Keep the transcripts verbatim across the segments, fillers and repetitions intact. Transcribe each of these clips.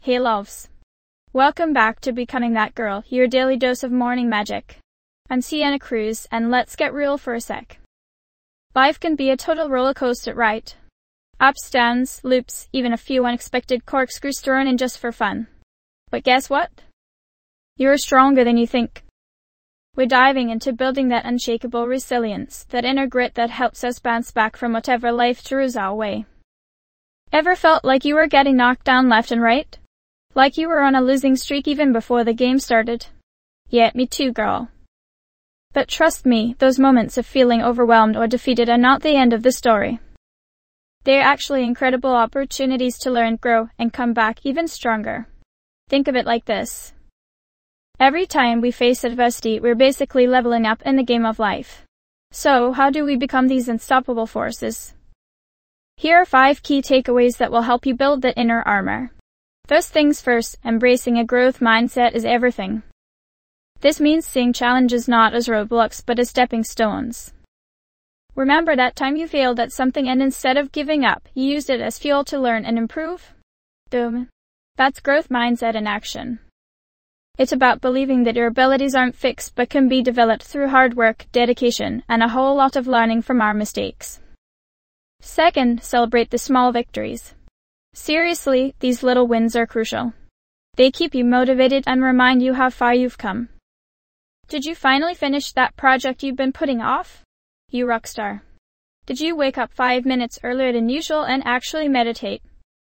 Hey loves. Welcome back to Becoming That Girl, your daily dose of morning magic. I'm Sienna Cruz, and let's get real for a sec. Life can be a total roller coaster, right? Ups, downs, loops, even a few unexpected corkscrews thrown in just for fun. But guess what? You're stronger than you think. We're diving into building that unshakable resilience, that inner grit that helps us bounce back from whatever life throws our way. Ever felt like you were getting knocked down left and right? Like you were on a losing streak even before the game started? Yeah, me too, girl. But trust me, those moments of feeling overwhelmed or defeated are not the end of the story. They're actually incredible opportunities to learn, grow, and come back even stronger. Think of it like this. Every time we face adversity, we're basically leveling up in the game of life. So, how do we become these unstoppable forces? Here are five key takeaways that will help you build that inner armor. First things first, embracing a growth mindset is everything. This means seeing challenges not as roadblocks but as stepping stones. Remember that time you failed at something and instead of giving up, you used it as fuel to learn and improve? Boom. That's growth mindset in action. It's about believing that your abilities aren't fixed but can be developed through hard work, dedication, and a whole lot of learning from our mistakes. Second, celebrate the small victories. Seriously, these little wins are crucial. They keep you motivated and remind you how far you've come. Did you finally finish that project you've been putting off? You rockstar. Did you wake up five minutes earlier than usual and actually meditate?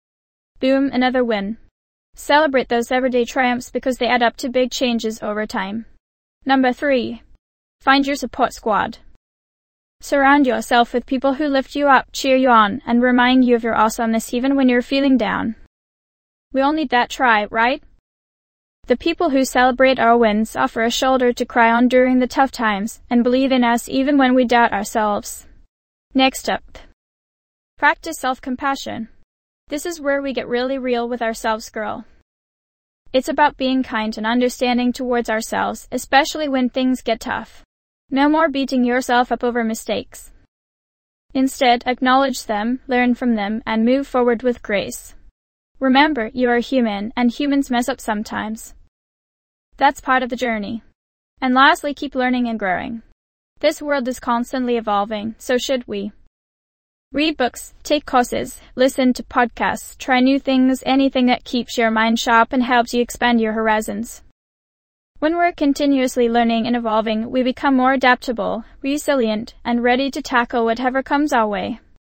Boom, another win. Celebrate those everyday triumphs because they add up to big changes over time. Number three. Find your support squad. Surround yourself with people who lift you up, cheer you on, and remind you of your awesomeness even when you're feeling down. We all need that tribe, right? The people who celebrate our wins offer a shoulder to cry on during the tough times and believe in us even when we doubt ourselves. Next up. Practice self-compassion. This is where we get really real with ourselves, girl. It's about being kind and understanding towards ourselves, especially when things get tough. No more beating yourself up over mistakes. Instead, acknowledge them, learn from them, and move forward with grace. Remember, you are human, and humans mess up sometimes. That's part of the journey. And lastly, keep learning and growing. This world is constantly evolving, so should we. Read books, take courses, listen to podcasts, try new things, anything that keeps your mind sharp and helps you expand your horizons. When we're continuously learning and evolving, we become more adaptable, resilient, and ready to tackle whatever comes our way.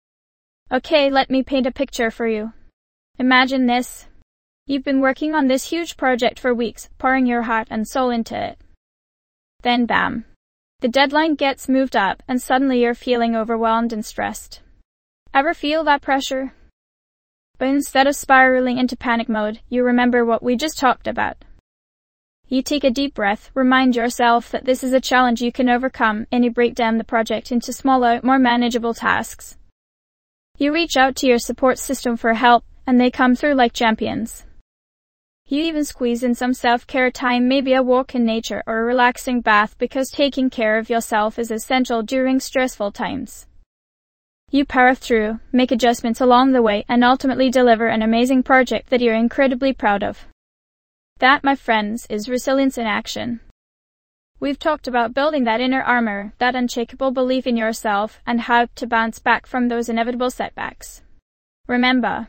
Okay, let me paint a picture for you. Imagine this. You've been working on this huge project for weeks, pouring your heart and soul into it. Then bam. The deadline gets moved up and suddenly you're feeling overwhelmed and stressed. Ever feel that pressure? But instead of spiraling into panic mode, you remember what we just talked about. You take a deep breath, remind yourself that this is a challenge you can overcome, and you break down the project into smaller, more manageable tasks. You reach out to your support system for help, and they come through like champions. You even squeeze in some self-care time, maybe a walk in nature or a relaxing bath, because taking care of yourself is essential during stressful times. You power through, make adjustments along the way, and ultimately deliver an amazing project that you're incredibly proud of. That, my friends, is resilience in action. We've talked about building that inner armor, that unshakable belief in yourself, and how to bounce back from those inevitable setbacks. Remember,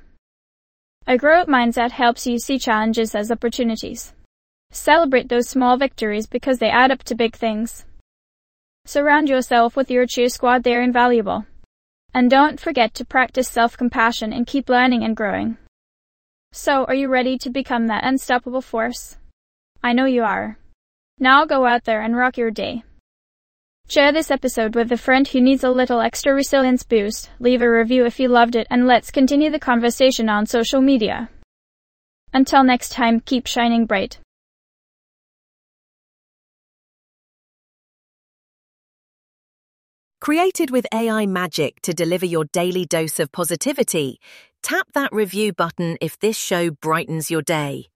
a growth mindset helps you see challenges as opportunities. Celebrate those small victories because they add up to big things. Surround yourself with your cheer squad, they're invaluable. And don't forget to practice self-compassion and keep learning and growing. So, are you ready to become that unstoppable force? I know you are. Now go out there and rock your day. Share this episode with a friend who needs a little extra resilience boost, leave a review if you loved it, and let's continue the conversation on social media. Until next time, keep shining bright. Created with A I magic to deliver your daily dose of positivity, tap that review button if this show brightens your day.